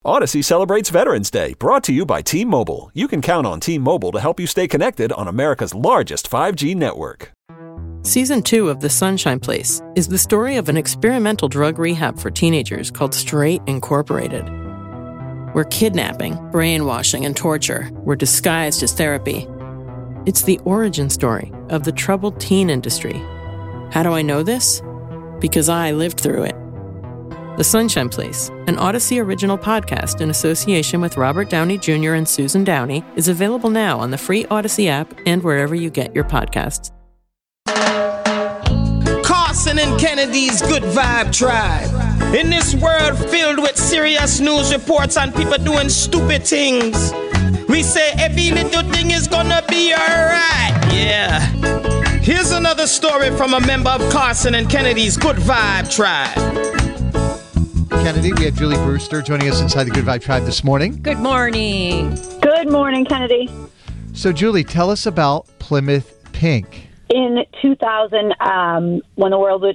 Odyssey celebrates Veterans Day, brought to you by T-Mobile. You can count on T-Mobile to help you stay connected on America's largest 5G network. Season 2 of The Sunshine Place is the story of an experimental drug rehab for teenagers called Straight Incorporated, where kidnapping, brainwashing, and torture were disguised as therapy. It's the origin story of the troubled teen industry. How do I know this? Because I lived through it. The Sunshine Place, an Odyssey original podcast in association with Robert Downey Jr. and Susan Downey, is available now on the free Odyssey app and wherever you get your podcasts. Carson and Kennedy's Good Vibe Tribe. In this world filled with serious news reports and people doing stupid things, we say every little thing is gonna be alright. Yeah. Here's another story from a member of Carson and Kennedy's Good Vibe Tribe. Kennedy, we have Julie Brewster joining us inside the Good Vibe Tribe this morning. Good morning. Good morning, Kennedy. So, Julie, tell us about Plymouth Pink. In 2020, when the world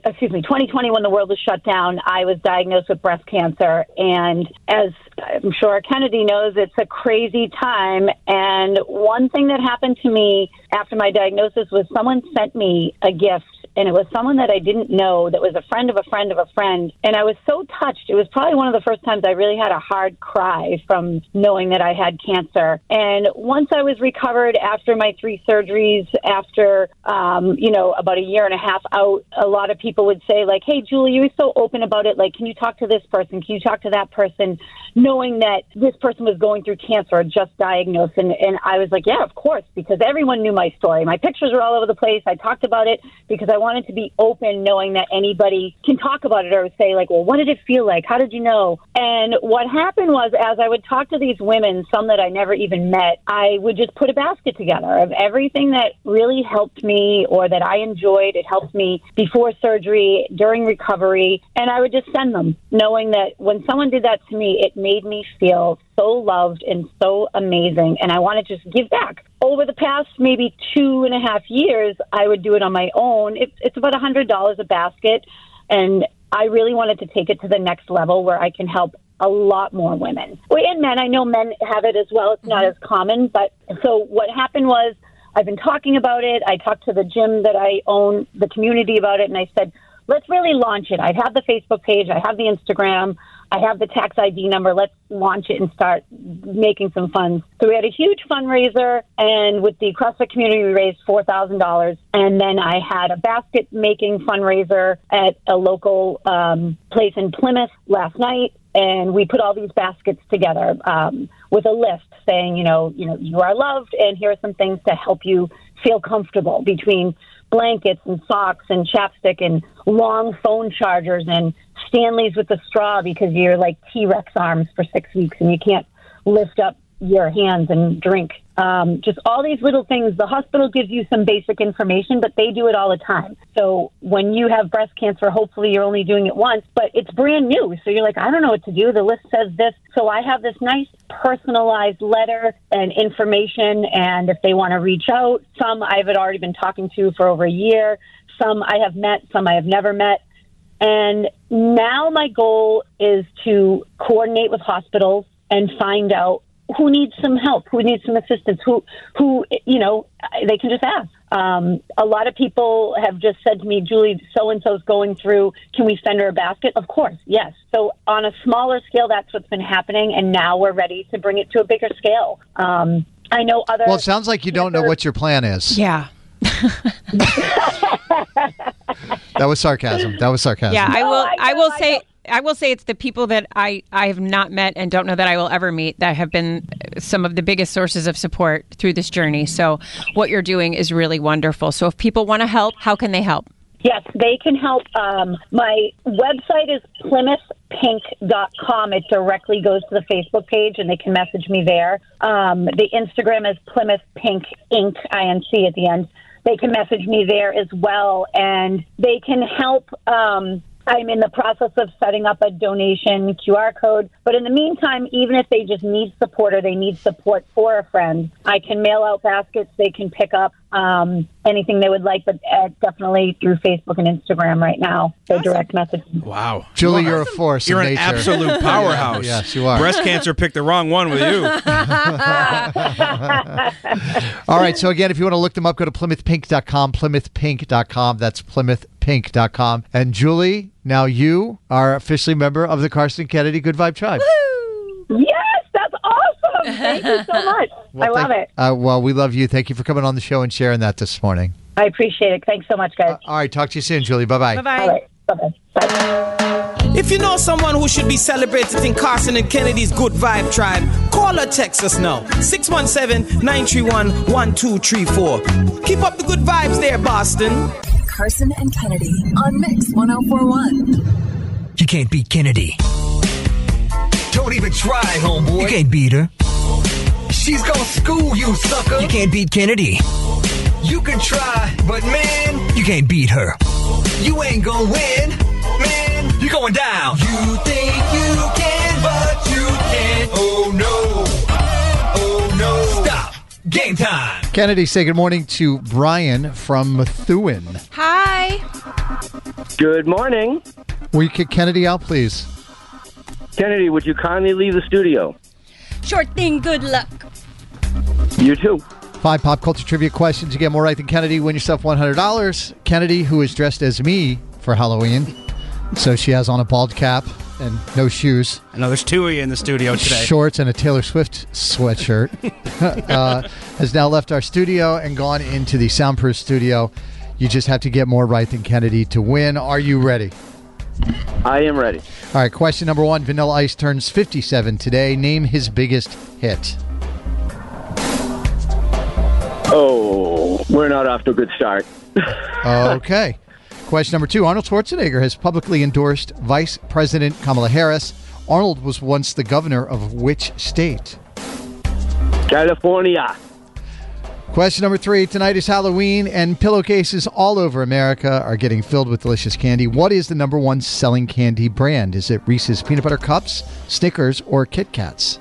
was shut down, I was diagnosed with breast cancer. And as I'm sure Kennedy knows, it's a crazy time. And one thing that happened to me after my diagnosis was someone sent me a gift. And it was someone that I didn't know that was a friend of a friend of a friend. And I was so touched. It was probably one of the first times I really had a hard cry from knowing that I had cancer. And once I was recovered after my 3 surgeries, after, about a year and a half out, a lot of people would say, like, hey, Julie, you were so open about it. Like, can you talk to this person? Can you talk to that person? Knowing that this person was going through cancer or just diagnosed. And I was like, yeah, of course, because everyone knew my story. My pictures were all over the place. I talked about it because I wanted to be open, knowing that anybody can talk about it or say, like, well, what did it feel like? How did you know? And what happened was, as I would talk to these women, some that I never even met, I would just put a basket together of everything that really helped me or that I enjoyed. It helped me before surgery, during recovery, and I would just send them, knowing that when someone did that to me, it made me feel so loved and so amazing, and I want to just give back. Over the past maybe 2.5 years, I would do it on my own. It's about $100 a basket, and I really wanted to take it to the next level where I can help a lot more women. And men, I know men have it as well. It's not as common, but so what happened was I've been talking about it. I talked to the gym that I own, the community about it, and I said, let's really launch it. I have the Facebook page. I have the Instagram. I have the tax ID number. Let's launch it and start making some funds. So we had a huge fundraiser, and with the CrossFit community, we raised $4,000. And then I had a basket-making fundraiser at a local place in Plymouth last night, and we put all these baskets together with a list saying, you are loved, and here are some things to help you feel comfortable, between blankets and socks and chapstick and long phone chargers and Stanleys with the straw because you're like T-Rex arms for 6 weeks and you can't lift up your hands and drink. Just all these little things. The hospital gives you some basic information, but they do it all the time. So when you have breast cancer, hopefully you're only doing it once, but it's brand new. So you're like, I don't know what to do. The list says this. So I have this nice personalized letter and information. And if they want to reach out, some I've already been talking to for over a year. Some I have met, some I have never met. And now my goal is to coordinate with hospitals and find out who needs some help, who needs some assistance, who they can just ask. A lot of people have just said to me, Julie, so-and-so's going through, can we send her a basket? Of course, yes. So on a smaller scale, that's what's been happening, and now we're ready to bring it to a bigger scale. I know other... Well, it sounds like you don't know what your plan is. Yeah. That was sarcasm. Yeah, I will say it's the people that I have not met and don't know that I will ever meet that have been some of the biggest sources of support through this journey. So what you're doing is really wonderful. So if people want to help, how can they help? Yes, they can help. My website is PlymouthPink.com. It directly goes to the Facebook page, and they can message me there. The Instagram is Plymouth Pink Inc. INC at the end. They can message me there as well, and they can help. I'm in the process of setting up a donation QR code. But in the meantime, even if they just need support or they need support for a friend, I can mail out baskets they can pick up. anything they would like, but definitely through Facebook and Instagram right now. So direct messaging. Wow. Julie, you're a force. You're in an nature. absolute powerhouse. Yes, you are. Breast cancer picked the wrong one with you. All right. So again, if you want to look them up, go to PlymouthPink.com. PlymouthPink.com. That's PlymouthPink.com. And Julie, now you are officially a member of the Carson Kennedy Good Vibe Tribe. Yes, that's awesome. Thank you so much. I love it. Well, we love you. Thank you for coming on the show and sharing that this morning. I appreciate it. Thanks so much, guys. All right. Talk to you soon, Julie. Bye-bye. Bye-bye. All right. Bye-bye. Bye. If you know someone who should be celebrated in Carson and Kennedy's Good Vibe Tribe, call or text us now. 617-931-1234. Keep up the good vibes there, Boston. Carson and Kennedy on Mix 104.1. You can't beat Kennedy. Don't even try, homeboy. You can't beat her. She's gonna school you, sucker. You can't beat Kennedy. You can try, but man, you can't beat her. You ain't gonna win, man. You're going down. You think you can, but you can't. Oh no. Oh no. Stop. Game time. Kennedy, say good morning to Brian from Methuen. Hi. Good morning. Will you kick Kennedy out, please? Kennedy, would you kindly leave the studio? Sure thing. Good luck. You too. 5 pop culture trivia questions. You get more right than Kennedy. Win yourself $100. Kennedy, who is dressed as me for Halloween. So she has on a bald cap and no shoes. I know there's two of you in the studio today. Shorts and a Taylor Swift sweatshirt. Has now left our studio and gone into the soundproof studio. You just have to get more right than Kennedy to win. Are you ready? I am ready. All right, question number 1. Vanilla Ice turns 57 today. Name his biggest hit. Oh, we're not off to a good start. Okay. Question number 2. Arnold Schwarzenegger has publicly endorsed Vice President Kamala Harris. Arnold was once the governor of which state? California. Question number 3. Tonight is Halloween, and pillowcases all over America are getting filled with delicious candy. What is the number 1 selling candy brand? Is it Reese's Peanut Butter Cups, Snickers, or Kit Kats?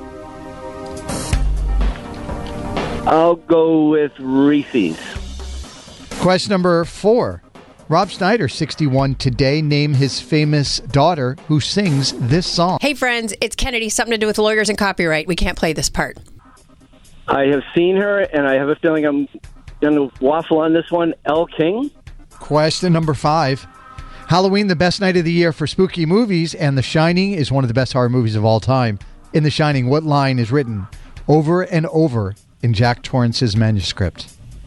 I'll go with Reese's. Question number 4. Rob Schneider, 61 today. Name his famous daughter who sings this song. Hey, friends, it's Kennedy. Something to do with lawyers and copyright. We can't play this part. I have seen her, and I have a feeling I'm going to waffle on this one. Elle King. Question number 5. Halloween, the best night of the year for spooky movies, and The Shining is one of the best horror movies of all time. In The Shining, what line is written over and over in Jack Torrance's manuscript?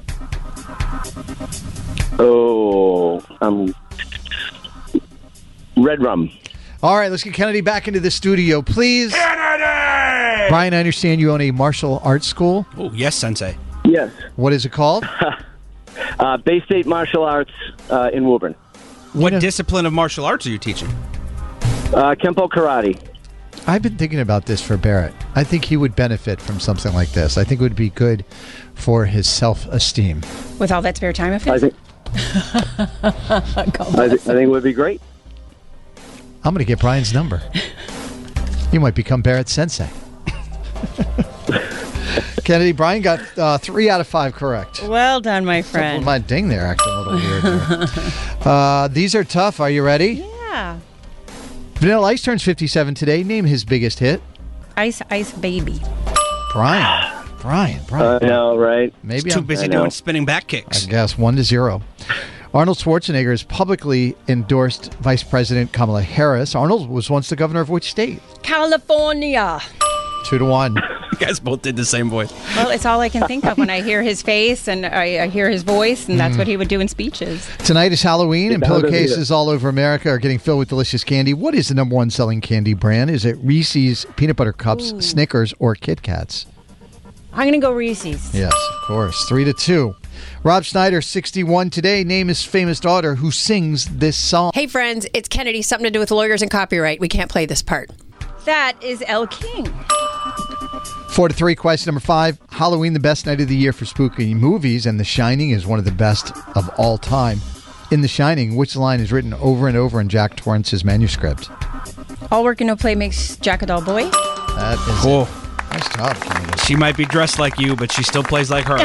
Oh, Red Rum. All right, let's get Kennedy back into the studio, please. Kennedy! Brian, I understand you own a martial arts school. Oh, yes, Sensei. Yes. What is it called? Bay State Martial Arts in Woburn. What discipline of martial arts are you teaching? Kempo Karate. I've been thinking about this for Barrett. I think he would benefit from something like this. I think it would be good for his self-esteem. With all that spare time of his? I think it would be great. I'm going to get Brian's number. You might become Barrett's sensei. Kennedy, Brian got 3 out of 5 correct. Well done, my friend. My ding there acting a little weird there. These are tough. Are you ready? Yeah. Vanilla Ice turns 57 today. Name his biggest hit. Ice Ice Baby. Brian. I know, right? Maybe He's too I'm busy doing spinning back kicks. I guess 1-0. Arnold Schwarzenegger has publicly endorsed Vice President Kamala Harris. Arnold was once the governor of which state? California. 2-1. You guys both did the same voice. Well, it's all I can think of when I hear his face and I hear his voice, and that's what he would do in speeches. Tonight is Halloween, and pillowcases all over America are getting filled with delicious candy. What is the number 1 selling candy brand? Is it Reese's Peanut Butter Cups, Snickers, or Kit Kats? I'm going to go Reese's. Yes, of course. 3-2. Rob Schneider, 61 today. Name his famous daughter who sings this song. Hey, friends, it's Kennedy. Something to do with lawyers and copyright. We can't play this part. That is Elle King. 4-3. Question number 5. Halloween, the best night of the year for spooky movies, and The Shining is one of the best of all time. In The Shining, which line is written over and over in Jack Torrance's manuscript? All work and no play makes Jack a dull boy. That is Cool. Nice job, Kennedy. She might be dressed like you, but she still plays like her.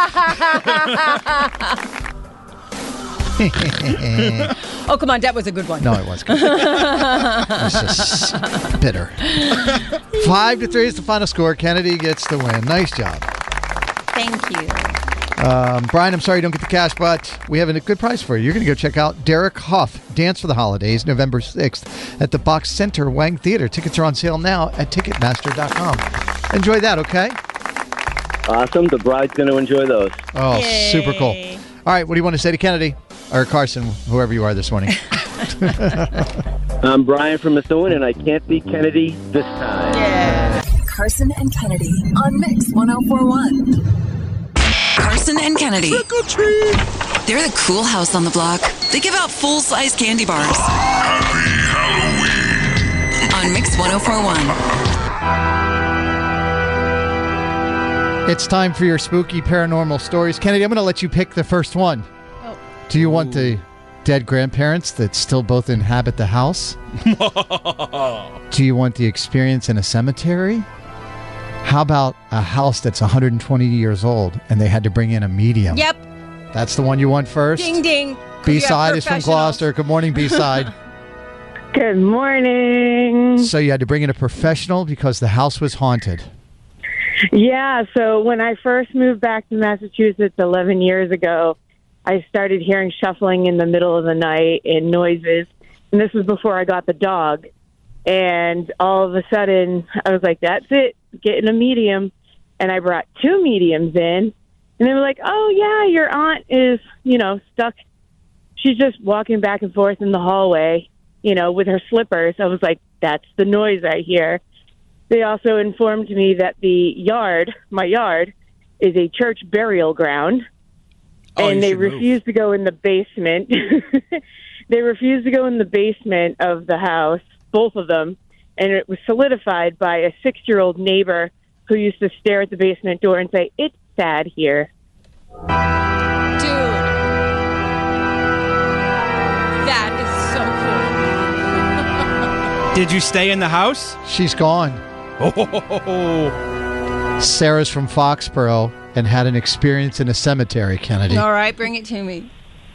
Oh, come on. That was a good one. No, it was good. It's just bitter. 5-3 is the final score. Kennedy gets the win. Nice job. Thank you. Brian, I'm sorry you don't get the cash, but we have a good prize for you. You're going to go check out Derek Hough, Dance for the Holidays, November 6th at the Box Center Wang Theater. Tickets are on sale now at Ticketmaster.com. Enjoy that, okay? Awesome. The bride's going to enjoy those. Oh, super cool. All right, what do you want to say to Kennedy? Or Carson, whoever you are this morning. I'm Brian from Methuen, and I can't beat Kennedy this time. Yeah. Carson and Kennedy on Mix 1041. Carson and Kennedy. Trick or treat. They're the cool house on the block. They give out full-size candy bars. Happy Halloween. On Mix 1041. It's time for your spooky paranormal stories. Kennedy, I'm going to let you pick the first one. Oh. Do you want the dead grandparents that still both inhabit the house? Do you want the experience in a cemetery? How about a house that's 120 years old and they had to bring in a medium? Yep. That's the one you want first? Ding, ding. B-side is from Gloucester. Good morning, B-side. Good morning. So you had to bring in a professional because the house was haunted. Yeah, so when I first moved back to Massachusetts 11 years ago, I started hearing shuffling in the middle of the night and noises. And this was before I got the dog. And all of a sudden, I was like, that's it, getting a medium. And I brought 2 mediums in. And they were like, oh, yeah, your aunt is, stuck. She's just walking back and forth in the hallway, with her slippers. I was like, that's the noise I hear. They also informed me that my yard, is a church burial ground. And they refused to go in the basement. They refused to go in the basement of the house, both of them. And it was solidified by a 6-year-old neighbor who used to stare at the basement door and say, it's sad here. Dude. That is so cool. Did you stay in the house? She's gone. Sarah's from Foxborough and had an experience in a cemetery, Kennedy. All right, bring it to me.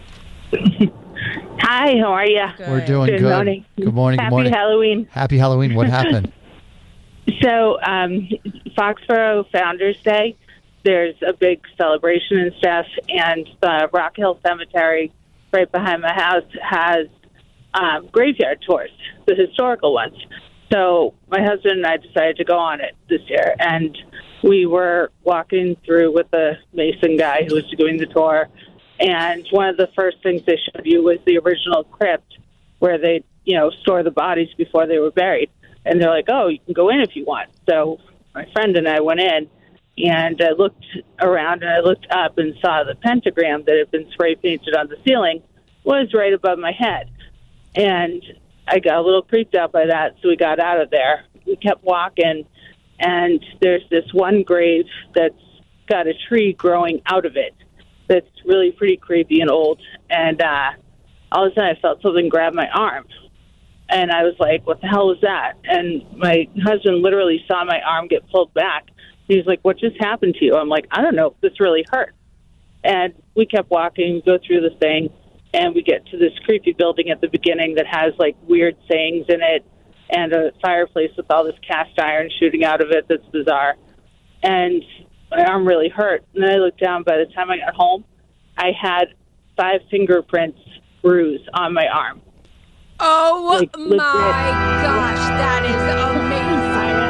Hi, how are you? We're doing good. Good morning. Good morning. Happy Good morning. Halloween. Happy Halloween. What happened? So, Foxborough Founders Day, there's a big celebration and stuff, and the Rock Hill Cemetery right behind my house has graveyard tours, the historical ones. So my husband and I decided to go on it this year, and we were walking through with the Mason guy who was doing the tour, and one of the first things they showed you was the original crypt where they, store the bodies before they were buried. And they're like, oh, you can go in if you want. So my friend and I went in, and I looked around, and I looked up and saw the pentagram that had been spray painted on the ceiling was right above my head. And I got a little creeped out by that, so we got out of there. We kept walking, and there's this one grave that's got a tree growing out of it that's really pretty creepy and old. And all of a sudden I felt something grab my arm. And I was like, what the hell was that? And my husband literally saw my arm get pulled back. He's like, what just happened to you? I'm like, I don't know. This really hurt. And we kept walking, go through the thing, and we get to this creepy building at the beginning that has, weird sayings in it and a fireplace with all this cast iron shooting out of it that's bizarre. And my arm really hurt. And then I looked down. By the time I got home, I had 5 fingerprints bruise on my arm. Oh, my gosh. That is amazing.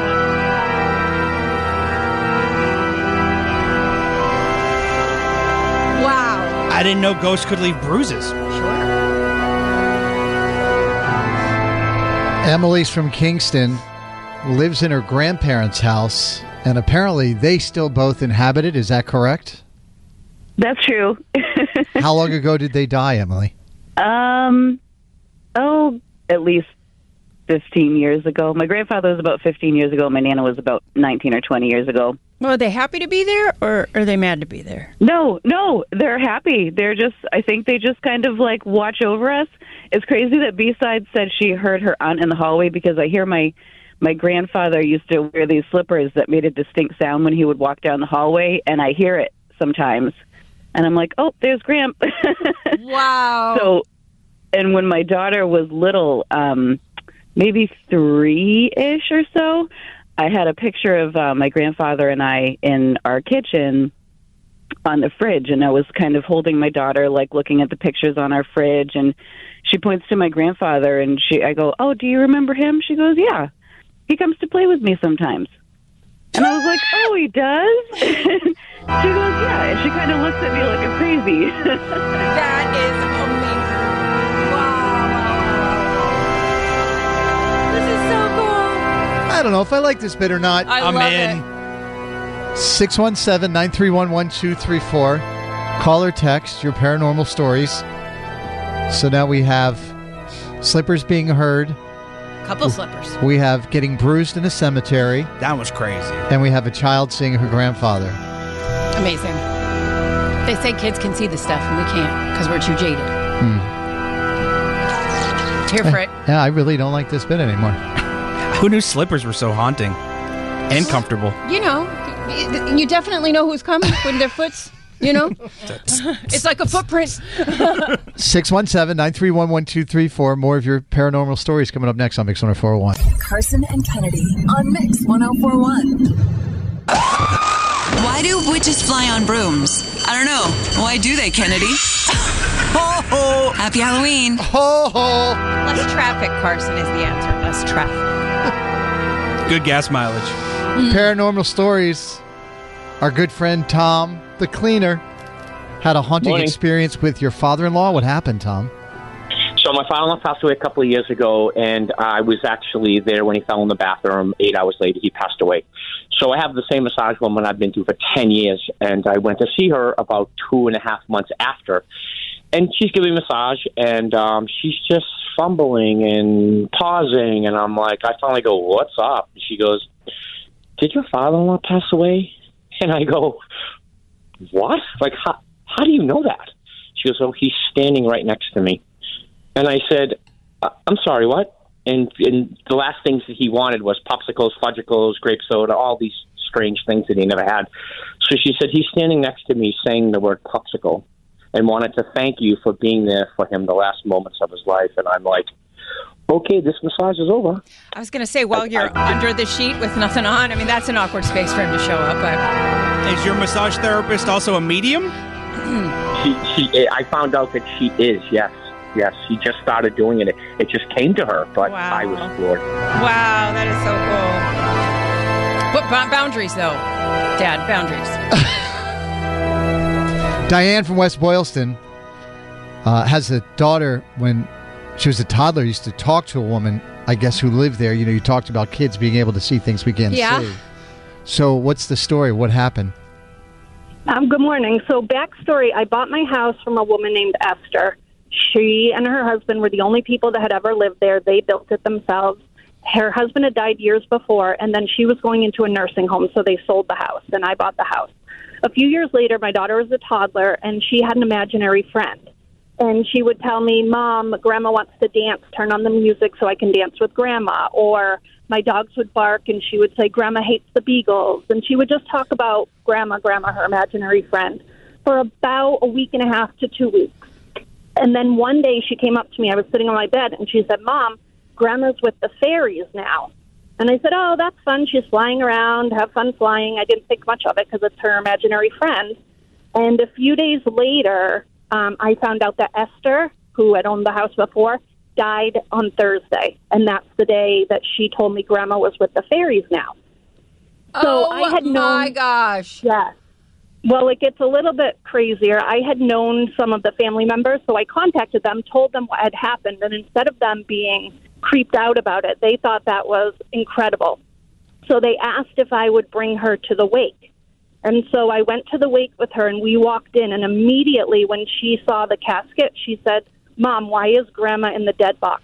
Wow. I didn't know ghosts could leave bruises. Sure. Emily's from Kingston, lives in her grandparents' house, and apparently they still both inhabit it. Is that correct? That's true. How long ago did they die, Emily? At least 15 years ago. My grandfather was about 15 years ago. My Nana was about 19 or 20 years ago. Well, are they happy to be there, or are they mad to be there? No, they're happy. I think they just kind of watch over us. It's crazy that B-Side said she heard her aunt in the hallway, because I hear my my grandfather used to wear these slippers that made a distinct sound when he would walk down the hallway, and I hear it sometimes. And I'm like, oh, there's Gramp. Wow. So, and when my daughter was little, maybe 3-ish or so, I had a picture of my grandfather and I in our kitchen on the fridge, and I was kind of holding my daughter, like looking at the pictures on our fridge, and she points to my grandfather, and I go, oh, do you remember him? She goes, yeah. He comes to play with me sometimes. And I was like, oh, he does? She goes, yeah. And she kind of looks at me like I'm crazy. That is amazing. Wow. This is so cool. I don't know if I like this bit or not. I'm in. 617-931-1234. Call or text your paranormal stories. So now we have slippers being heard. Couple slippers. We have getting bruised in a cemetery. That was crazy. And we have a child seeing her grandfather. Amazing. They say kids can see this stuff and we can't because we're too jaded. Here for it. Yeah, I really don't like this bit anymore. Who knew slippers were so haunting and comfortable? You know, you definitely know who's coming when their foot's, you know? It's like a footprint. 617-931-1234. More of your paranormal stories coming up next on Mix 104.1. Carson and Kennedy on Mix 104.1. Why do witches fly on brooms? I don't know. Why do they, Kennedy? Ho ho! Happy Halloween. Ho ho! Less traffic, Carson, is the answer. Less traffic. Good gas mileage. Paranormal stories. Our good friend Tom, the cleaner, had a haunting experience with your father-in-law. What happened, Tom? So my father-in-law passed away a couple of years ago, and I was actually there when he fell in the bathroom. 8 hours later, he passed away. So I have the same massage woman I've been to for 10 years, and I went to see her about 2.5 months after. And she's giving a massage, and she's just fumbling and pausing, and I'm like, I finally go, what's up? And she goes, did your father-in-law pass away? And I go, what? Like, how do you know that? She goes, oh, he's standing right next to me. And I said, I'm sorry, what? And the last things that he wanted was popsicles, fudgicles, grape soda, all these strange things that he never had. So she said, he's standing next to me saying the word popsicle and wanted to thank you for being there for him the last moments of his life. And I'm like, okay, this massage is over. I was going to say, while you're under the sheet with nothing on, I mean, that's an awkward space for him to show up. But is your massage therapist also a medium? I found out that she is, yes. Yes, she just started doing it. It just came to her, but wow. I was floored. Wow, that is so cool. But boundaries, though. Dad, boundaries. Diane from West Boylston has a daughter. When she was a toddler, used to talk to a woman, I guess, who lived there. You know, you talked about kids being able to see things we can't see. So what's the story? What happened? Good morning. So backstory, I bought my house from a woman named Esther. She and her husband were the only people that had ever lived there. They built it themselves. Her husband had died years before, and then she was going into a nursing home, so they sold the house, and I bought the house. A few years later, my daughter was a toddler, and she had an imaginary friend. And she would tell me, Mom, Grandma wants to dance. Turn on the music so I can dance with Grandma. Or my dogs would bark, and she would say, Grandma hates the beagles. And she would just talk about Grandma, her imaginary friend, for about a week and a half to 2 weeks. And then one day she came up to me. I was sitting on my bed, and she said, Mom, Grandma's with the fairies now. And I said, oh, that's fun. She's flying around. Have fun flying. I didn't think much of it because it's her imaginary friend. And a few days later, I found out that Esther, who had owned the house before, died on Thursday. And that's the day that she told me Grandma was with the fairies now. So I had known, my gosh. Yes. Well, it gets a little bit crazier. I had known some of the family members, so I contacted them, told them what had happened, and instead of them being creeped out about it, they thought that was incredible. So they asked if I would bring her to the wake. And so I went to the wake with her, and we walked in, and immediately when she saw the casket, she said, Mom, why is Grandma in the dead box?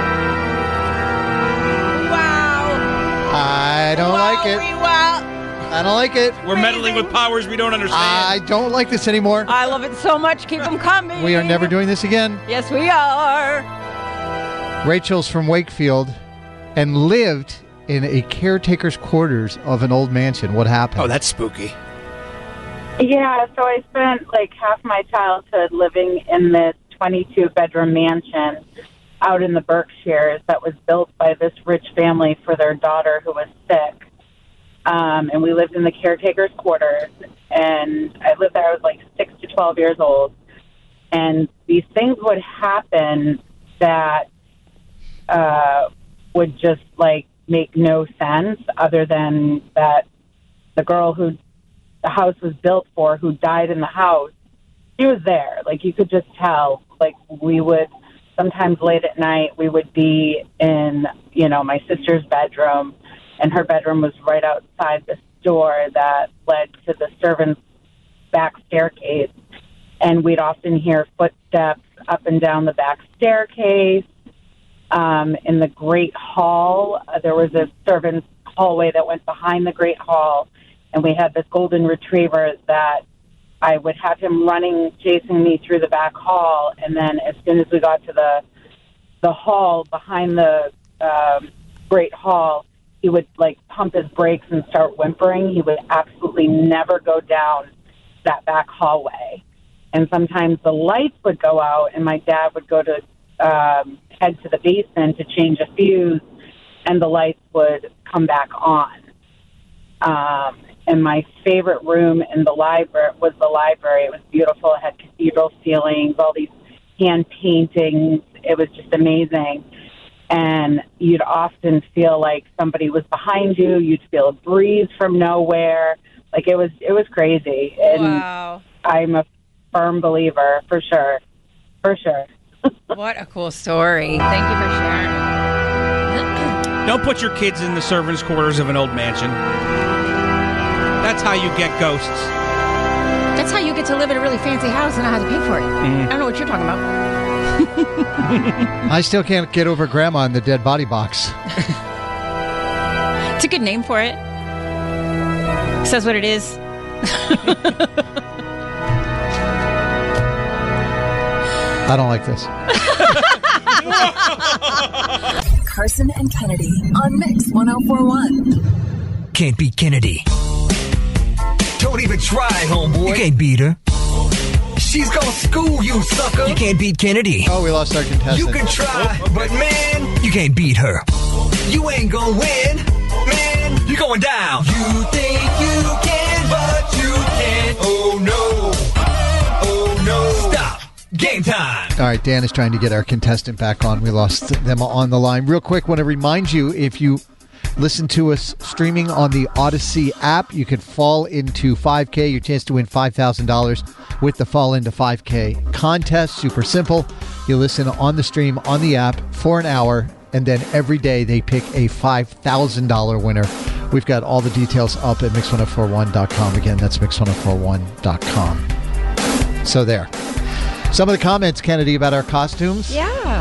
I don't like it. I don't like it. We're meddling with powers we don't understand. I don't like this anymore. I love it so much. Keep them coming. We are never doing this again. Yes, we are. Rachel's from Wakefield and lived in a caretaker's quarters of an old mansion. What happened? Oh, that's spooky. Yeah, so I spent like half my childhood living in this 22-bedroom mansion out in the Berkshires that was built by this rich family for their daughter who was sick. And we lived in the caretaker's quarters. And I lived there, I was like 6 to 12 years old. And these things would happen that would just like make no sense, other than that the girl who the house was built for, who died in the house, she was there. Like, you could just tell. Like, we would sometimes late at night, we would be in, you know, my sister's bedroom, and her bedroom was right outside this door that led to the servants' back staircase. And we'd often hear footsteps up and down the back staircase. In the Great Hall, there was a servants' hallway that went behind the Great Hall, and we had this golden retriever that I would have him running, chasing me through the back hall, and then as soon as we got to the hall behind the Great Hall, he would, like, pump his brakes and start whimpering. He would absolutely never go down that back hallway. And sometimes the lights would go out, and my dad would go to head to the basement to change a fuse, and the lights would come back on. And my favorite room in the library was the library. It was beautiful. It had cathedral ceilings, all these hand paintings. It was just amazing. And you'd often feel like somebody was behind you. You'd feel a breeze from nowhere. Like, it was crazy. And wow. I'm a firm believer, for sure. For sure. What a cool story. Thank you for sharing. Don't put your kids in the servants' quarters of an old mansion. That's how you get ghosts. That's how you get to live in a really fancy house and not have to pay for it. I don't know what you're talking about. I still can't get over Grandma in the dead body box. It's a good name for it. Says what it is. I don't like this. Carson and Kennedy on Mix 104.1. Can't beat Kennedy. Don't even try, homeboy. You can't beat her. She's gonna school you, sucker. You can't beat Kennedy. Oh, we lost our contestant. You can try, but man, you can't beat her. You ain't gonna win, man. You're going down. You think you can, but you can't. Oh no. Oh no. Stop. Game time. All right, Dan is trying to get our contestant back on. We lost them on the line. Real quick, want to remind you, if you listen to us streaming on the Odyssey app, you could fall into 5K, your chance to win $5,000 with the Fall Into 5K contest. Super simple. You listen on the stream, on the app for an hour, and then every day they pick a $5,000 winner. We've got all the details up at Mix1041.com. Again, that's Mix1041.com. So there. Some of the comments, Kennedy, about our costumes. Yeah.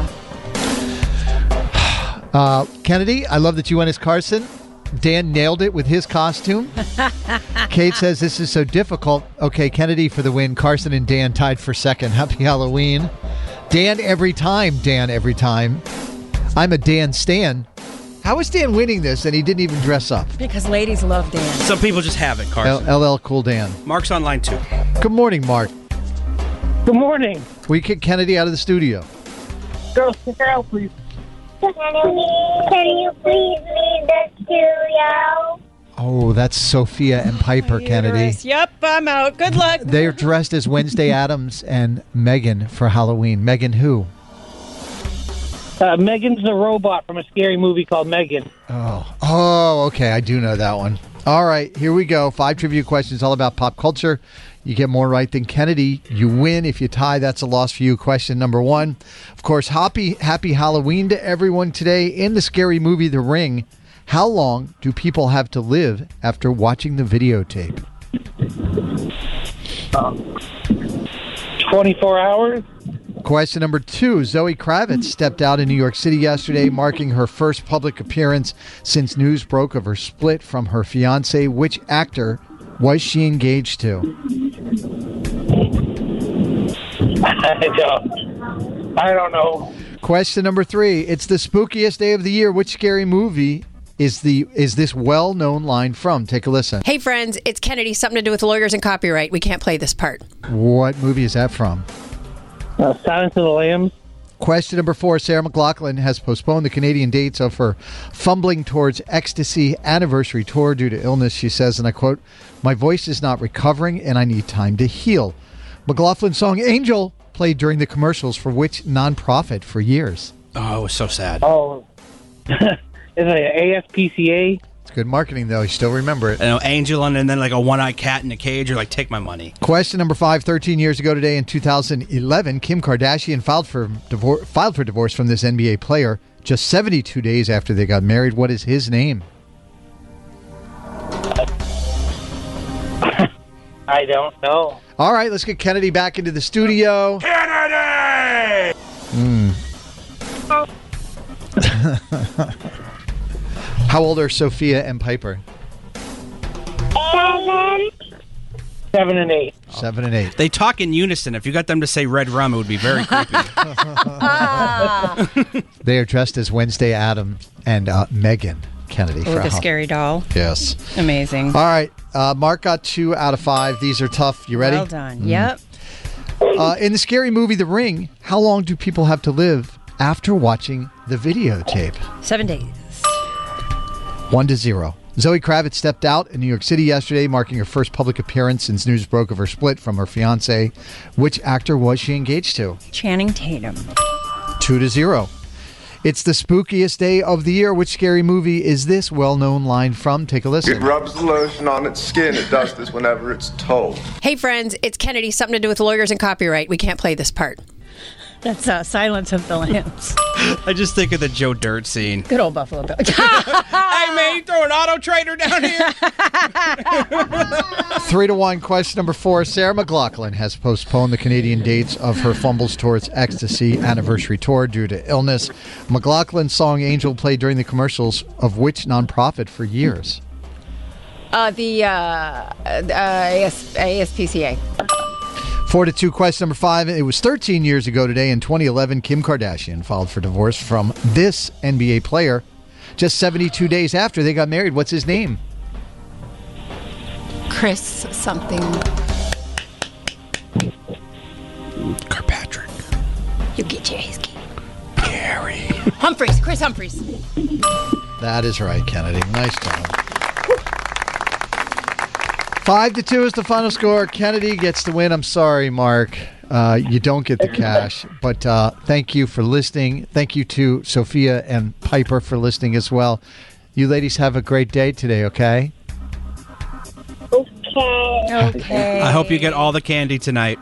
Kennedy, I love that you went as Carson. Dan nailed it with his costume. Kate says this is so difficult. Okay, Kennedy for the win. Carson and Dan tied for second. Happy Halloween. Dan every time. Dan every time. I'm a Dan stan. How is Dan winning this and he didn't even dress up? Because ladies love Dan. Some people just have it, Carson. LL Cool Dan. Mark's on line 2. Good morning, Mark. Good morning. We kick Kennedy out of the studio. Girls, kick her out, please. Can you please leave the studio? Oh, that's Sophia and Piper, Kennedy. Yep, I'm out. Good luck. They are dressed as Wednesday Addams and Megan for Halloween. Megan who? Megan's the robot from a scary movie called Megan. Oh, okay. I do know that one. All right, here we go. 5 trivia questions all about pop culture. You get more right than Kennedy, you win. If you tie, that's a loss for you. Question number 1. Of course, happy Halloween to everyone today. In the scary movie The Ring, how long do people have to live after watching the videotape? 24 hours. Question number 2. Zoe Kravitz stepped out in New York City yesterday, marking her first public appearance since news broke of her split from her fiancé. Which actor was she engaged to? I don't know. Question number 3. It's the spookiest day of the year. Which scary movie is this well-known line from? Take a listen. Hey, friends, it's Kennedy. Something to do with lawyers and copyright. We can't play this part. What movie is that from? Silence of the Lambs. Question number 4. Sarah McLachlan has postponed the Canadian dates of her Fumbling Towards Ecstasy anniversary tour due to illness. She says, and I quote, "My voice is not recovering and I need time to heal." McLachlan's song Angel played during the commercials for which nonprofit for years? Oh, it was so sad. Oh, is it ASPCA? It's good marketing, though. You still remember it. I know, Angel and then like a one-eyed cat in a cage. You're like, take my money. Question number 5. 13 years ago today in 2011, Kim Kardashian filed for divorce from this NBA player just 72 days after they got married. What is his name? I don't know. All right, let's get Kennedy back into the studio. Kennedy! How old are Sophia and Piper? 7 and 8. 7 and 8. They talk in unison. If you got them to say red rum, it would be very creepy. They are dressed as Wednesday Addams and Megan Kennedy. With a scary doll. Yes. Amazing. All right. Mark got 2 out of 5. These are tough. You ready? Well done. Yep. In the scary movie The Ring, how long do people have to live after watching the videotape? 7 days. 1-0. Zoe Kravitz stepped out in New York City yesterday, marking her first public appearance since news broke of her split from her fiancé. Which actor was she engaged to? Channing Tatum. 2-0. It's the spookiest day of the year. Which scary movie is this well-known line from? Take a listen. It rubs the lotion on its skin. It does this whenever it's told. Hey, friends, it's Kennedy. Something to do with lawyers and copyright. We can't play this part. That's Silence of the Lambs. I just think of the Joe Dirt scene. Good old Buffalo Bill. Hey, man, you throw an auto trader down here? 3-1. Question number 4. Sarah McLachlan has postponed the Canadian dates of her Fumbles Towards Ecstasy anniversary tour due to illness. McLachlan's song Angel played during the commercials of which nonprofit for years? The ASPCA. 4-2. Question number 5. It was 13 years ago today in 2011, Kim Kardashian filed for divorce from this NBA player just 72 days after they got married. What's his name? Chris something. Kirkpatrick. You get your ass kicked. Gary. Humphreys. Chris Humphreys. That is right, Kennedy. Nice job. 5-2 is the final score. Kennedy gets the win. I'm sorry, Mark. You don't get the cash. But thank you for listening. Thank you to Sophia and Piper for listening as well. You ladies have a great day today, okay? Okay. I hope you get all the candy tonight.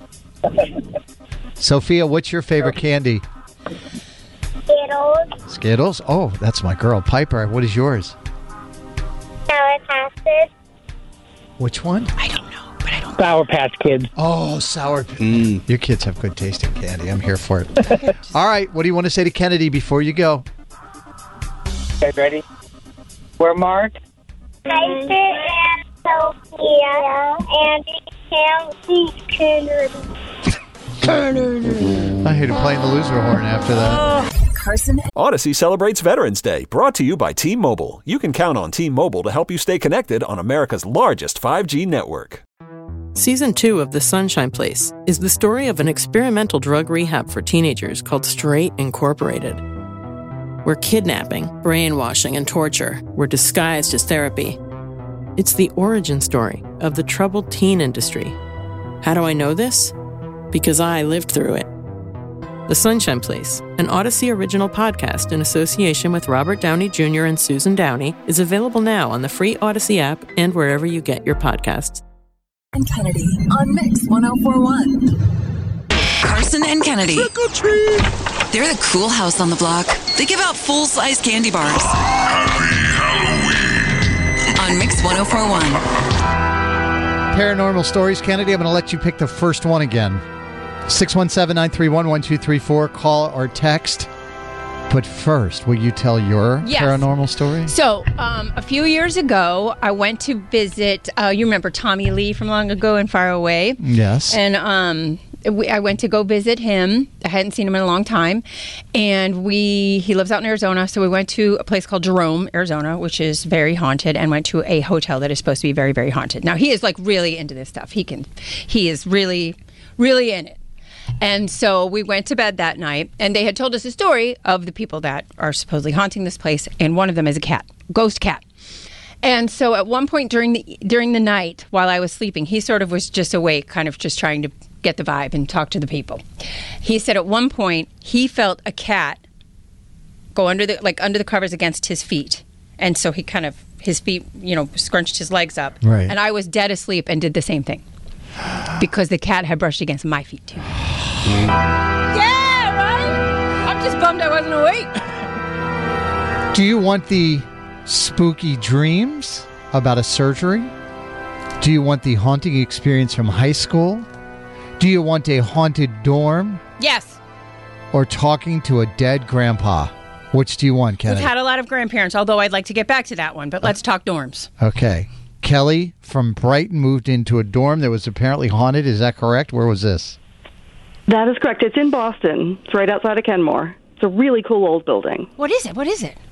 Sophia, what's your favorite candy? Skittles. Skittles? Oh, that's my girl. Piper, what is yours? Sour Patches. Which one? I don't know, but I don't. Sour Patch Kids. Oh, Sour Patch. Your kids have good taste in candy. I'm here for it. All right, what do you want to say to Kennedy before you go? Okay, ready? We're Mark. Piper and Sophia and Kennedy. I hated playing the loser horn after that. Carson. Odyssey celebrates Veterans Day, brought to you by T-Mobile. You can count on T-Mobile to help you stay connected on America's largest 5G network. Season 2 of The Sunshine Place is the story of an experimental drug rehab for teenagers called Straight Incorporated, where kidnapping, brainwashing, and torture were disguised as therapy. It's the origin story of the troubled teen industry. How do I know this? Because I lived through it. The Sunshine Place, an Odyssey original podcast in association with Robert Downey Jr. and Susan Downey, is available now on the free Odyssey app and wherever you get your podcasts. And Kennedy on Mix 104.1. Carson and Kennedy. Trick or treat! They're the cool house on the block. They give out full-size candy bars. Happy Halloween! On Mix 104.1. Paranormal stories. Kennedy, I'm going to let you pick the first one again. 617-931-1234. Call or text. But first, will you tell your paranormal story? So, a few years ago, I went to visit, you remember Tommy Lee from long ago and far away? Yes. And I went to go visit him. I hadn't seen him in a long time. And he lives out in Arizona, so we went to a place called Jerome, Arizona, which is very haunted, and went to a hotel that is supposed to be very, very haunted. Now, he is like really into this stuff. He is really, really in it. And so we went to bed that night, and they had told us a story of the people that are supposedly haunting this place, and one of them is a cat, ghost cat. And so at one point during the night, while I was sleeping, he sort of was just awake, kind of just trying to get the vibe and talk to the people. He said at one point he felt a cat go under the covers against his feet, and so he kind of his feet, scrunched his legs up. Right. And I was dead asleep and did the same thing. Because the cat had brushed against my feet, too. Yeah, right? I'm just bummed I wasn't awake. Do you want the spooky dreams about a surgery? Do you want the haunting experience from high school? Do you want a haunted dorm? Yes. Or talking to a dead grandpa? Which do you want, Kennedy? We've had a lot of grandparents, although I'd like to get back to that one, but let's talk dorms. Okay. Kelly from Brighton moved into a dorm that was apparently haunted. Is that correct? Where was this? That is correct. It's in Boston. It's right outside of Kenmore. It's a really cool old building. What is it?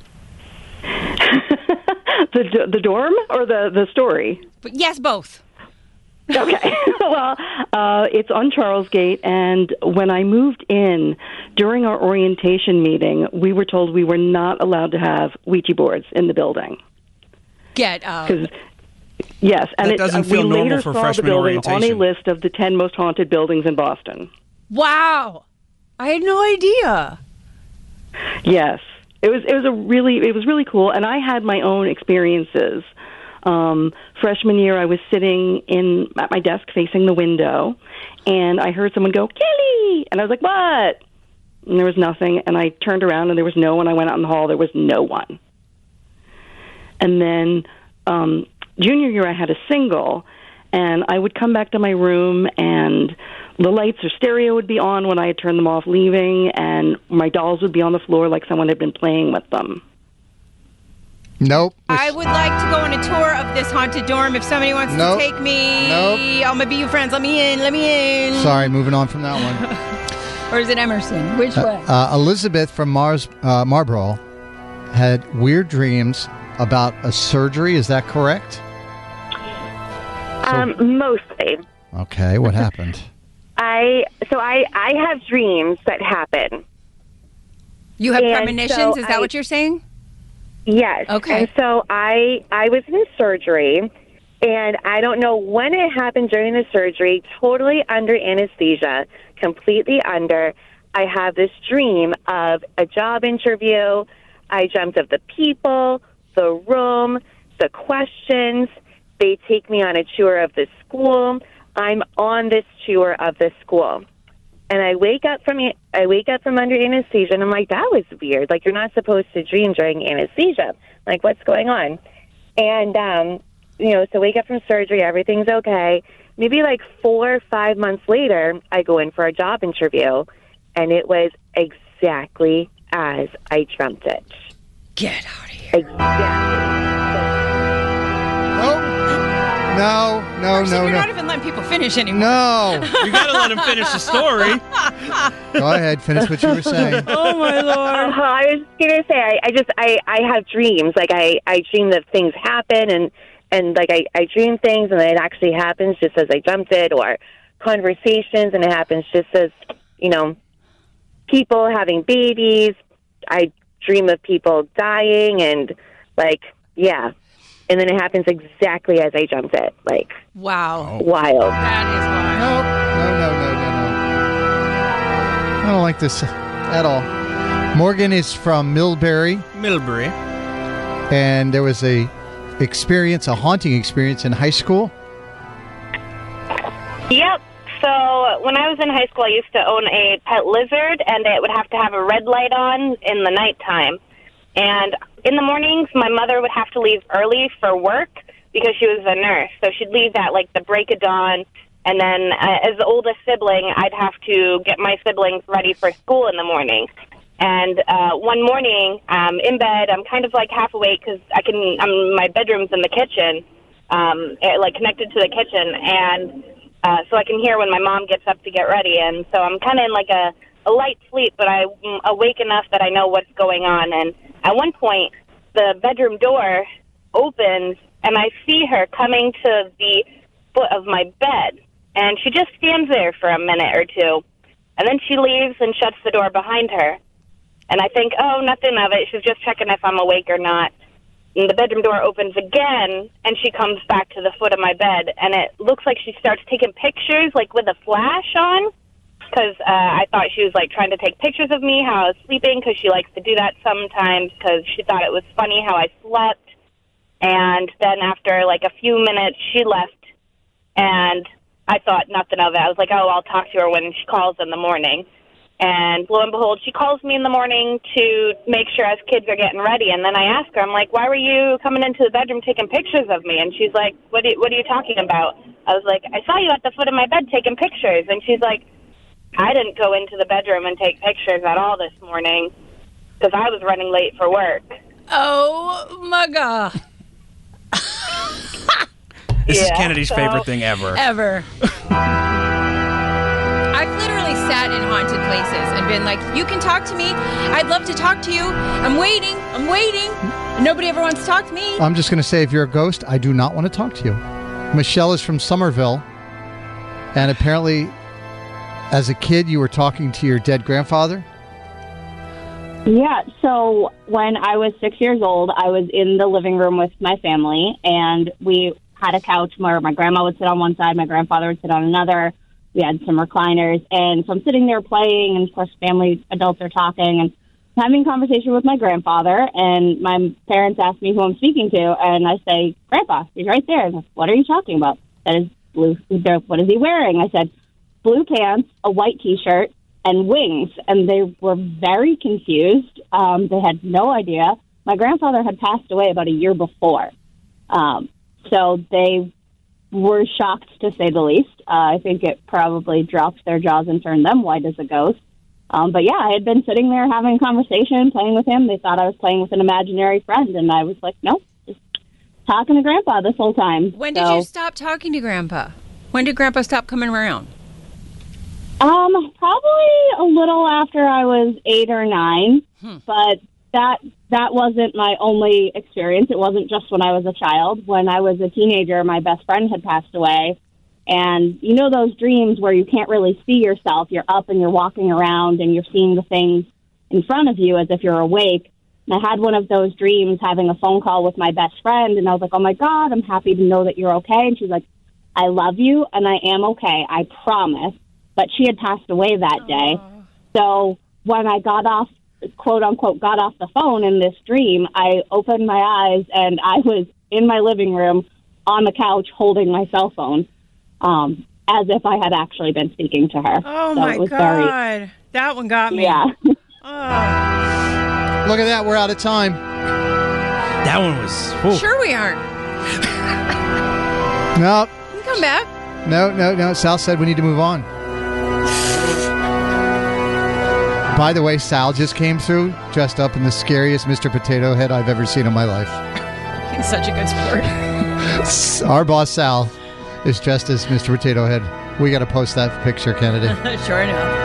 The dorm or the story? But yes, both. Okay. Well, it's on Charles Gate, and when I moved in, during our orientation meeting, we were told we were not allowed to have Ouija boards in the building. Get out. Yes, and that doesn't feel we normal later for saw the freshman building orientation. on a list of the 10 most haunted buildings in Boston. Wow. I had no idea. Yes. It was really cool, and I had my own experiences. Freshman year, I was sitting at my desk facing the window, and I heard someone go, "Kelly!" And I was like, "What?" And there was nothing, and I turned around, and there was no one. I went out in the hall, there was no one. And then junior year, I had a single, and I would come back to my room, and the lights or stereo would be on when I had turned them off leaving, and my dolls would be on the floor like someone had been playing with them. Nope. I would like to go on a tour of this haunted dorm if somebody wants to take me. Nope. I'm going to be your friends. Let me in. Sorry, moving on from that one. Or is it Emerson? Which way? Elizabeth from Marlborough had weird dreams about a surgery. Is that correct? Mostly. Okay, what happened? I have dreams that happen. You have And premonitions? so Is that what you're saying? Yes. Okay. And so I was in surgery, and I don't know when it happened during the surgery, totally under anesthesia, completely under. I have this dream of a job interview. I dreamt of the people, the room, the questions. They take me on a tour of the school. I'm on this tour of the school. And I wake up from under anesthesia, and I'm like, that was weird. Like, you're not supposed to dream during anesthesia. Like, what's going on? And, so wake up from surgery, everything's okay. Maybe like 4 or 5 months later, I go in for a job interview, and it was exactly as I dreamt it. Get out of here. Exactly. No. You're not even letting people finish anymore. No. You got to let him finish the story. Go ahead, finish what you were saying. Oh, my Lord. I was going to say, I have dreams. Like, I dream that things happen, and like, I dream things, and then it actually happens just as I dreamt it, or conversations, and it happens just as, people having babies. I dream of people dying, and, like, yeah. And then it happens exactly as I dreamt it. Like, wow. Wild. That is wild. No. I don't like this at all. Morgan is from Millbury. And there was a haunting experience in high school. Yep. So when I was in high school, I used to own a pet lizard, and it would have to have a red light on in the nighttime. And in the mornings, my mother would have to leave early for work because she was a nurse. So she'd leave at, like, the break of dawn And then as the oldest sibling, I'd have to get my siblings ready for school in the morning. And one morning, in bed, I'm kind of like half awake because my bedroom's in the kitchen, like connected to the kitchen. And so I can hear when my mom gets up to get ready. And so I'm kind of in like a light sleep, but I'm awake enough that I know what's going on. And at one point, the bedroom door opens, and I see her coming to the foot of my bed. And she just stands there for a minute or two. And then she leaves and shuts the door behind her. And I think, oh, nothing of it. She's just checking if I'm awake or not. And the bedroom door opens again, and she comes back to the foot of my bed. And it looks like she starts taking pictures, like with a flash on, because I thought she was, like, trying to take pictures of me, how I was sleeping, because she likes to do that sometimes, because she thought it was funny how I slept. And then after, like, a few minutes, she left, and I thought nothing of it. I was like, oh, I'll talk to her when she calls in the morning. And lo and behold, she calls me in the morning to make sure us kids are getting ready. And then I ask her, I'm like, why were you coming into the bedroom taking pictures of me? And she's like, what are you talking about? I was like, I saw you at the foot of my bed taking pictures. And she's like, I didn't go into the bedroom and take pictures at all this morning because I was running late for work. Oh, my God. This is Kennedy's favorite thing ever. Ever. I've literally sat in haunted places and been like, you can talk to me. I'd love to talk to you. I'm waiting. And nobody ever wants to talk to me. I'm just going to say, if you're a ghost, I do not want to talk to you. Michelle is from Somerville. And apparently, as a kid, you were talking to your dead grandfather? Yeah, so when I was 6 years old, I was in the living room with my family, and we had a couch where my grandma would sit on one side, my grandfather would sit on another. We had some recliners, and so I'm sitting there playing, and of course family adults are talking, and having a conversation with my grandfather, and my parents ask me who I'm speaking to, and I say, Grandpa, he's right there. And what are you talking about? That is blue. What is he wearing? I said, blue pants, a white T-shirt, and wings, and they were very confused. They had no idea. My grandfather had passed away about a year before, so they were shocked, to say the least. I think it probably dropped their jaws and turned them white as a ghost. But yeah, I had been sitting there having a conversation, playing with him. They thought I was playing with an imaginary friend, and I was like, nope, just talking to Grandpa this whole time. When did you stop talking to Grandpa? When did Grandpa stop coming around? Probably a little after I was 8 or 9, but that wasn't my only experience. It wasn't just when I was a child. When I was a teenager, my best friend had passed away, and you know those dreams where you can't really see yourself. You're up and you're walking around and you're seeing the things in front of you as if you're awake. And I had one of those dreams having a phone call with my best friend, and I was like, oh my God, I'm happy to know that you're okay. And she's like, I love you, and I am okay, I promise. But she had passed away that day. So when I got off, quote unquote, got off the phone in this dream, I opened my eyes and I was in my living room on the couch holding my cell phone, as if I had actually been speaking to her. Oh, so my God. That one got me. Yeah. Look at that. We're out of time. That one was... Ooh. Sure we aren't. No. You can come back. No. Sal said we need to move on. By the way, Sal just came through dressed up in the scariest Mr. Potato Head I've ever seen in my life. He's such a good sport. Our boss, Sal, is dressed as Mr. Potato Head. We got to post that picture, Kennedy. Sure enough.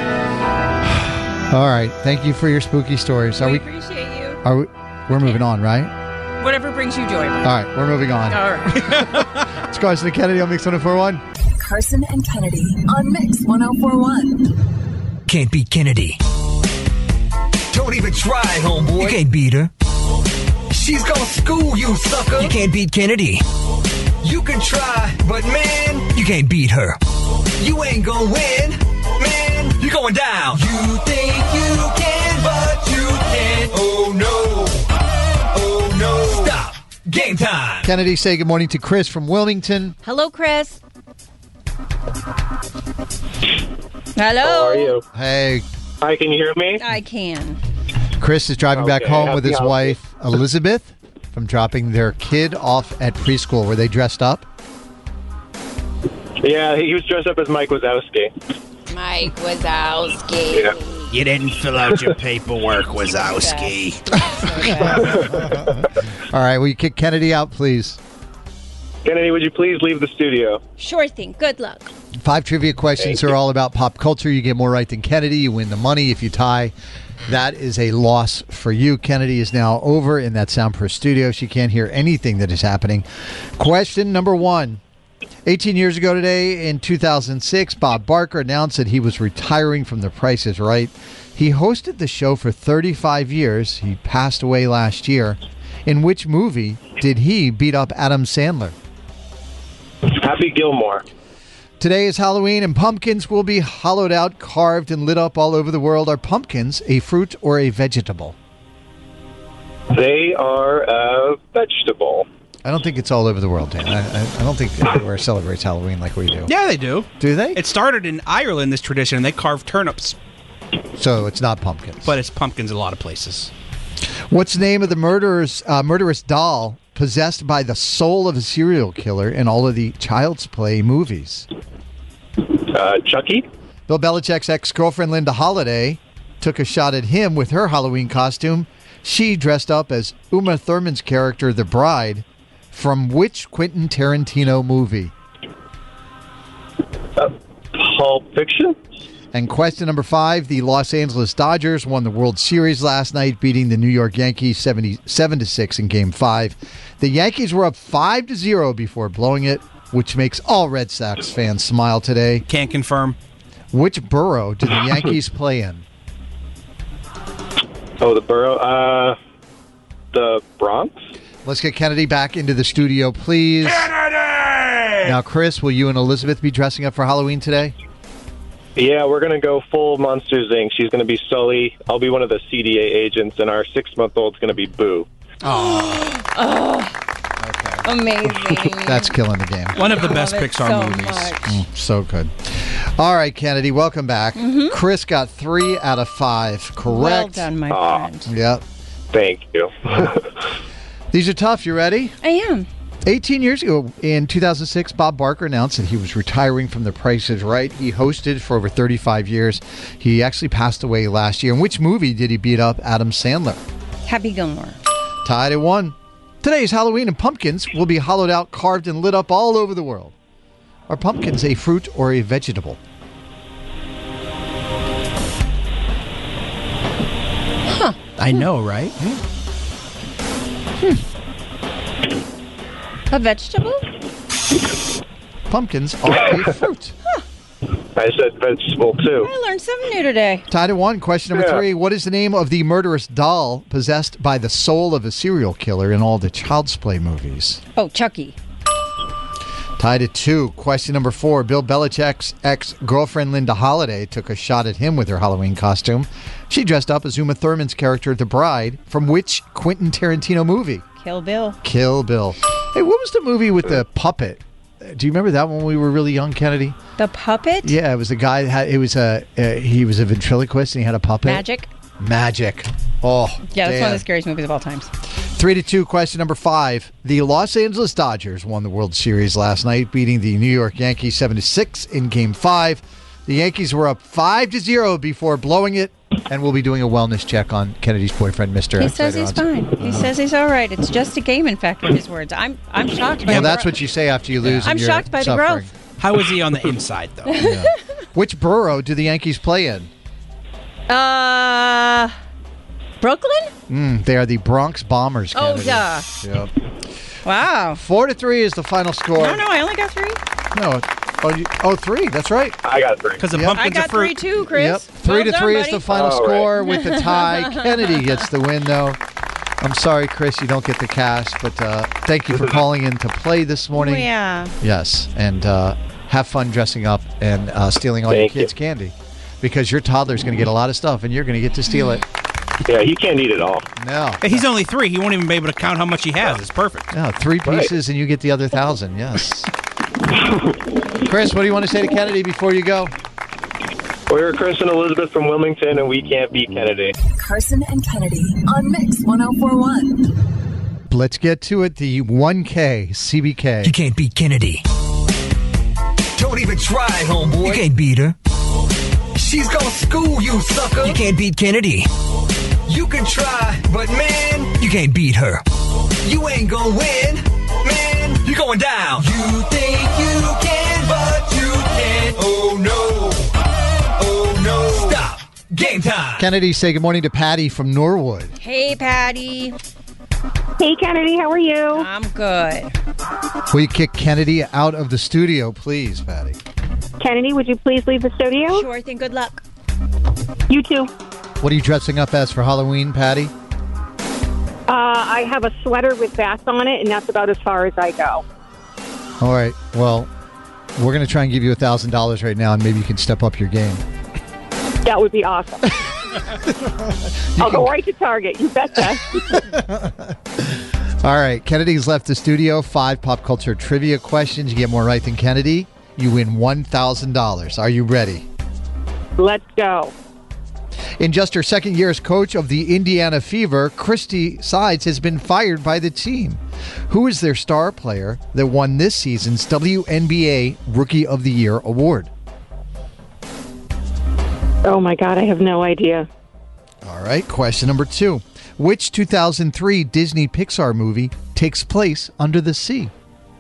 All right. Thank you for your spooky stories. We appreciate you. We're moving on, right? Whatever brings you joy. All right. We're moving on. All right. It's Carson and Kennedy on Mix 104.1. Carson and Kennedy on Mix 104.1. Can't beat Kennedy. Don't even try, homeboy. You can't beat her. She's gonna school you, sucker. You can't beat Kennedy. You can try, but man, you can't beat her. You ain't gonna win, man. You're going down. You think you can, but you can't. Oh no. Oh no. Stop. Game time. Kennedy, say good morning to Chris from Wilmington. Hello, Chris. Hello. How are you? Hey. Hi, can you hear me? I can. Chris is driving back home with his Happy wife, Elizabeth, from dropping their kid off at preschool. Were they dressed up? Yeah, he was dressed up as Mike Wazowski. Mike Wazowski. Yeah. You didn't fill out your paperwork, Wazowski. All right, will you kick Kennedy out, please? Kennedy, would you please leave the studio? Sure thing. Good luck. 5 trivia questions are all about pop culture. You get more right than Kennedy. You win the money. If you tie, that is a loss for you. Kennedy is now over in that soundproof studio. She can't hear anything that is happening. Question number 1. 18 years ago today, in 2006, Bob Barker announced that he was retiring from The Price is Right. He hosted the show for 35 years. He passed away last year. In which movie did he beat up Adam Sandler? Happy Gilmore. Today is Halloween, and pumpkins will be hollowed out, carved, and lit up all over the world. Are pumpkins a fruit or a vegetable? They are a vegetable. I don't think it's all over the world, Dan. I don't think everywhere celebrates Halloween like we do. Yeah, they do. Do they? It started in Ireland, this tradition, and they carve turnips. So it's not pumpkins. But it's pumpkins in a lot of places. What's the name of the murderous doll possessed by the soul of a serial killer in all of the Child's Play movies? Chucky. Bill Belichick's ex-girlfriend Linda Holliday took a shot at him with her Halloween costume. She dressed up as Uma Thurman's character, the Bride, from which Quentin Tarantino movie? Pulp Fiction. And question number 5, the Los Angeles Dodgers won the World Series last night, beating the New York Yankees 77-6 in Game 5. The Yankees were up 5-0 before blowing it, which makes all Red Sox fans smile today. Can't confirm. Which borough do the Yankees play in? Oh, the borough. The Bronx. Let's get Kennedy back into the studio, please. Kennedy! Now, Chris, will you and Elizabeth be dressing up for Halloween today? Yeah, we're going to go full Monsters, Inc. She's going to be Sully. I'll be one of the CDA agents, and our 6-month-old's going to be Boo. Amazing. That's killing the game. One of the best Pixar movies. So good. All right, Kennedy, welcome back. Chris got 3 out of 5 correct. Well done, my friend. Yep. Thank you. These are tough. You ready? I am. 18 years ago, in 2006, Bob Barker announced that he was retiring from The Price is Right. He hosted for over 35 years. He actually passed away last year. In which movie did he beat up Adam Sandler? Happy Gilmore. Tied at 1. Today is Halloween, and pumpkins will be hollowed out, carved, and lit up all over the world. Are pumpkins a fruit or a vegetable? Huh. I know, right? A vegetable? Pumpkins are a fruit. I said vegetable, too. I learned something new today. Tied at 1. Question number 3. What is the name of the murderous doll possessed by the soul of a serial killer in all the Child's Play movies? Oh, Chucky. Tied at 2. Question number 4. Bill Belichick's ex-girlfriend Linda Holliday took a shot at him with her Halloween costume. She dressed up as Uma Thurman's character, the Bride, from which Quentin Tarantino movie? Kill Bill. Kill Bill. Hey, what was the movie with the puppet? Do you remember that when we were really young, Kennedy? The puppet? Yeah, it was a guy that had, he was a ventriloquist and he had a puppet. Magic. Oh, yeah, that's damn. one of the scariest movies of all times. 3-2. Question number 5. The Los Angeles Dodgers won the World Series last night, beating the New York Yankees 7-6 in Game 5. The Yankees were up 5-0 before blowing it, and we'll be doing a wellness check on Kennedy's boyfriend, Mr. He says he's fine. He says he's all right. It's just a game, in fact, with his words. I'm shocked by Well, that's what you say after you lose. I'm and you're shocked by the suffering. growth. How is he on the inside, though? Yeah. Which borough do the Yankees play in? Brooklyn? They are the Bronx Bombers. Oh, Kennedy. duh. Yep. Wow. 4-3 is the final score. No, I only got 3. No. 3. That's right. I got 3. Because the Yep. pumpkins I are got fruit. 3 too, Chris. Yep. 3-3 Well done, is the buddy. final All score right. with the tie. Kennedy gets the win, though. I'm sorry, Chris, you don't get the cash, but thank you for calling in to play this morning. Oh, yeah. Yes, and have fun dressing up and stealing all Thank your kids' candy, because your toddler's going to get a lot of stuff, and you're going to get to steal it. Yeah, he can't eat it all. No. Hey, he's only 3. He won't even be able to count how much he has. It's perfect. No, 3 pieces, and you get the other 1,000. Yes. Chris, what do you want to say to Kennedy before you go? We're Chris and Elizabeth from Wilmington, and we can't beat Kennedy. Carson and Kennedy on Mix 104.1. Let's get to it. The 1K CBK. You can't beat Kennedy. Don't even try, homeboy. You can't beat her. She's gonna school you, sucker. You can't beat Kennedy. You can try, but man, you can't beat her. You ain't gonna win, man. You're going down. You think you can, but you can't. Oh no. Oh no. Stop. Game time. Kennedy, say good morning to Patty from Norwood. Hey, Patty. Hey, Kennedy, how are you? I'm good. Will you kick Kennedy out of the studio, please, Patty? Kennedy, would you please leave the studio? Sure thing. Good luck. You too. What are you dressing up as for Halloween, Patty? I have a sweater with bats on it, and that's about as far as I go. All right. Well, we're going to try and give you $1,000 right now, and maybe you can step up your game. That would be awesome. I'll go right to Target. You betcha. All right. Kennedy's left the studio. 5 pop culture trivia questions. You get more right than Kennedy, you win $1,000. Are you ready? Let's go. In just her second year as coach of the Indiana Fever, Christy Sides has been fired by the team. Who is their star player that won this season's WNBA Rookie of the Year award? Oh, my God. I have no idea. All right. Question number 2. Which 2003 Disney Pixar movie takes place under the sea?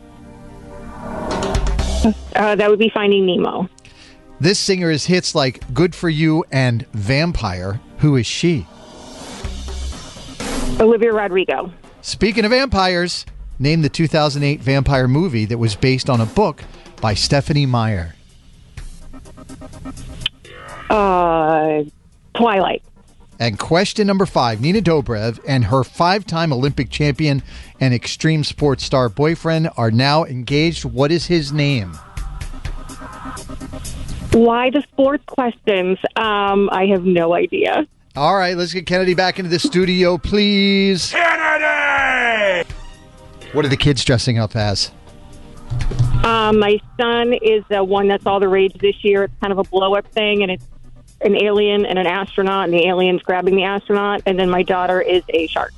That would be Finding Nemo. This singer has hits like Good For You and Vampire. Who is she? Olivia Rodrigo. Speaking of vampires, name the 2008 vampire movie that was based on a book by Stephenie Meyer. Twilight. And question number 5, Nina Dobrev and her 5-time Olympic champion and extreme sports star boyfriend are now engaged. What is his name? Why the sports questions? I have no idea. All right, let's get Kennedy back into the studio, please. Kennedy! What are the kids dressing up as? My son is the one that's all the rage this year. It's kind of a blow-up thing, and it's an alien and an astronaut, and the alien's grabbing the astronaut, and then my daughter is a shark.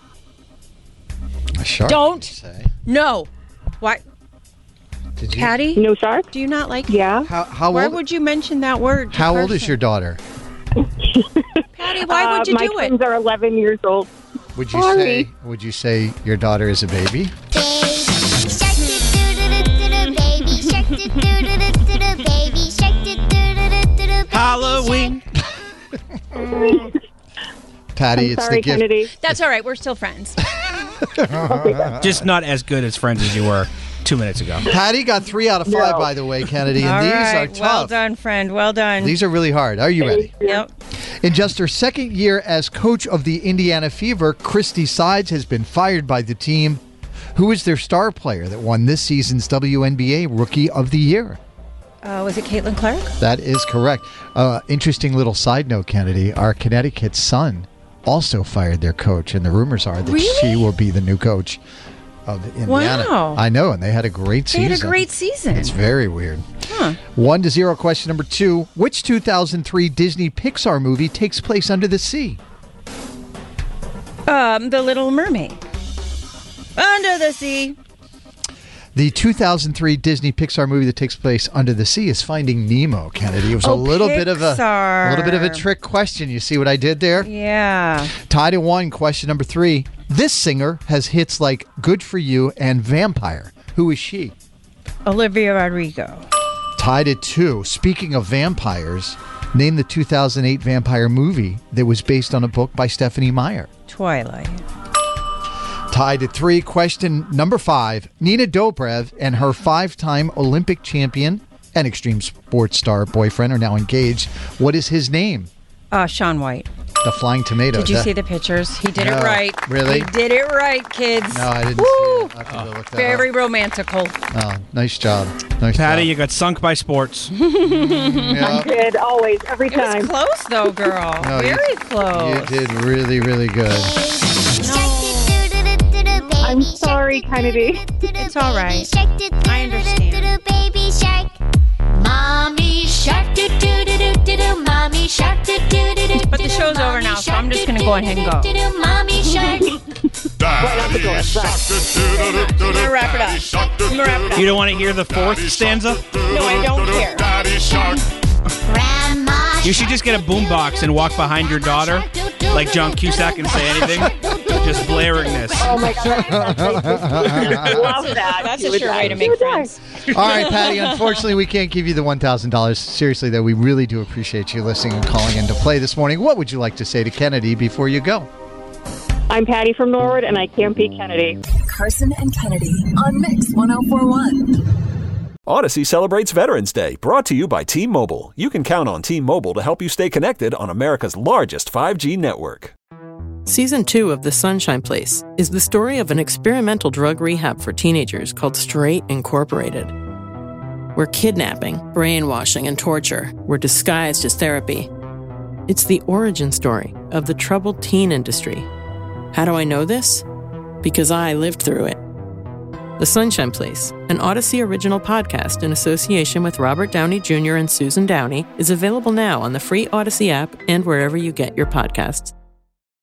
A shark? Don't. No. Why? Did you? Patty? No shark? Do you not like it? Yeah. How Why old? would you mention that word? How old is your daughter? Patty, why would you my do it? twins are 11 years old. Would you say your daughter is a baby? Halloween. Patty, it's Sorry, the gift. Kennedy. That's all right. We're still friends. Just not as good as friends as you were 2 minutes ago. Patty got 3 out of 5, by the way, Kennedy, and All these right. are tough. Well done, friend. Well done. These are really hard. Are you ready? Yep. In just her second year as coach of the Indiana Fever, Christy Sides has been fired by the team. Who is their star player that won this season's WNBA Rookie of the Year? Was it Caitlin Clark? That is correct. Interesting little side note, Kennedy. Our Connecticut Sun also fired their coach, and the rumors are that she will be the new coach of Indiana. Wow. I know, and they had a great season. They had a great season. It's very weird. Huh. 1-0. Question number 2. Which 2003 Disney Pixar movie takes place under the sea? The Little Mermaid. Under the sea. The 2003 Disney Pixar movie that takes place under the sea is Finding Nemo, Kennedy. It was a little bit of a trick question. You see what I did there? Yeah. Tied at 1. Question number 3. This singer has hits like Good For You and Vampire. Who is she? Olivia Rodrigo. Tied at 2. Speaking of vampires, name the 2008 vampire movie that was based on a book by Stephenie Meyer. Twilight. Tied at 3. Question number 5. Nina Dobrev and her 5-time Olympic champion and extreme sports star boyfriend are now engaged. What is his name? Sean White. The Flying Tomato. Did you see the pictures? He did it right. Really? He did it right, kids. No, I didn't see it. I have to go look that Very up. romantical. Oh, nice job. Nice Patty, job. you got sunk by sports. I did, always, every time. It was close, though, girl. No, Very close. You did really, really good. I'm sorry, Kennedy. It's all right. I understand. Baby shark. Mommy shark do do do do do do. Mommy shark do do do do. But the show's over now, so I'm just going to go ahead and go. Mommy shark. I'm going to wrap it up. wrap it up. You don't want to hear the fourth stanza? No, I don't care. You should just get a boombox and walk behind your daughter, like John Cusack, and say anything. Just blaring this. Oh my God. Love that. That's a sure way to make friends. All right, Patty, unfortunately, we can't give you the $1,000. Seriously, though, we really do appreciate you listening and calling in to play this morning. What would you like to say to Kennedy before you go? I'm Patty from Norwood, and I can't beat Kennedy. Carson and Kennedy on Mix 104.1. Odyssey celebrates Veterans Day, brought to you by T-Mobile. You can count on T-Mobile to help you stay connected on America's largest 5G network. Season 2 of The Sunshine Place is the story of an experimental drug rehab for teenagers called Straight Incorporated, where kidnapping, brainwashing, and torture were disguised as therapy. It's the origin story of the troubled teen industry. How do I know this? Because I lived through it. The Sunshine Place, an Odyssey original podcast in association with Robert Downey Jr. and Susan Downey, is available now on the free Odyssey app and wherever you get your podcasts.